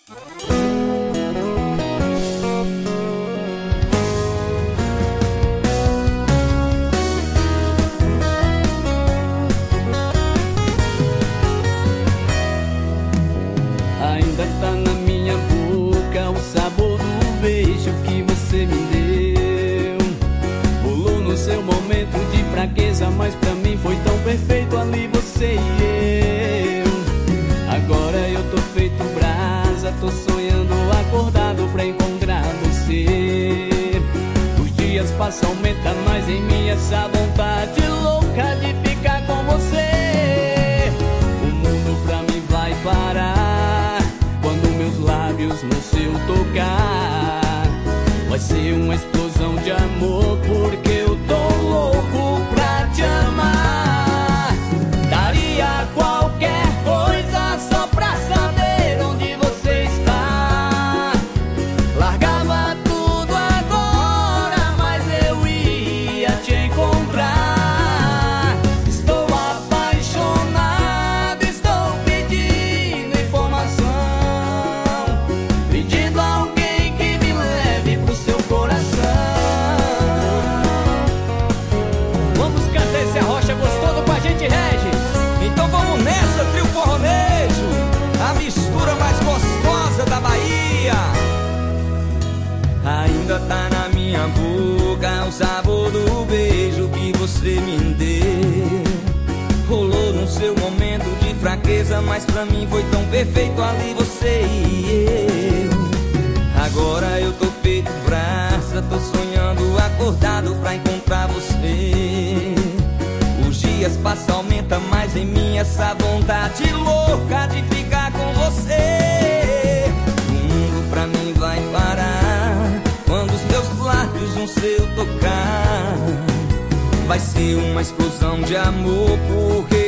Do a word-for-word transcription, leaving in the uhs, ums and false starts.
Ainda tá na minha boca o sabor do beijo que você me deu. Rolou no seu momento de fraqueza, mas pra mim foi tão perfeito ali você e eu. Agora eu tô feito brasa, tô sonhando acordado pra encontrar você. Os dias passam, aumenta mais em mim essa vontade louca de ficar com você. O mundo pra mim vai parar quando meus lábios no seu tocar. Vai ser uma explosão de amor, porque eu tô louco pra te amar. Daria qualquer coisa só pra saber onde você está. Largava tudo agora, mas eu ia te encontrar. Estou apaixonado, estou pedindo informação, pedindo alguém que me leve pro seu coração. Vamos cantar esse arrocha gostoso com a gente, Regi. Então vamos nessa, trio forronejo, a mistura mais gostosa da Bahia. Ainda tá na minha boca o sabor do beijo que você me deu. Rolou no seu momento de fraqueza, mas pra mim foi tão perfeito ali você e eu. Agora eu tô feito brasa, tô sonhando acordado pra encontrar você. Os dias passam, aumenta mais em mim essa vontade louca de ficar com você. O mundo pra mim vai parar quando os meus lábios no seu tocar. Vai ser uma explosão de amor, porque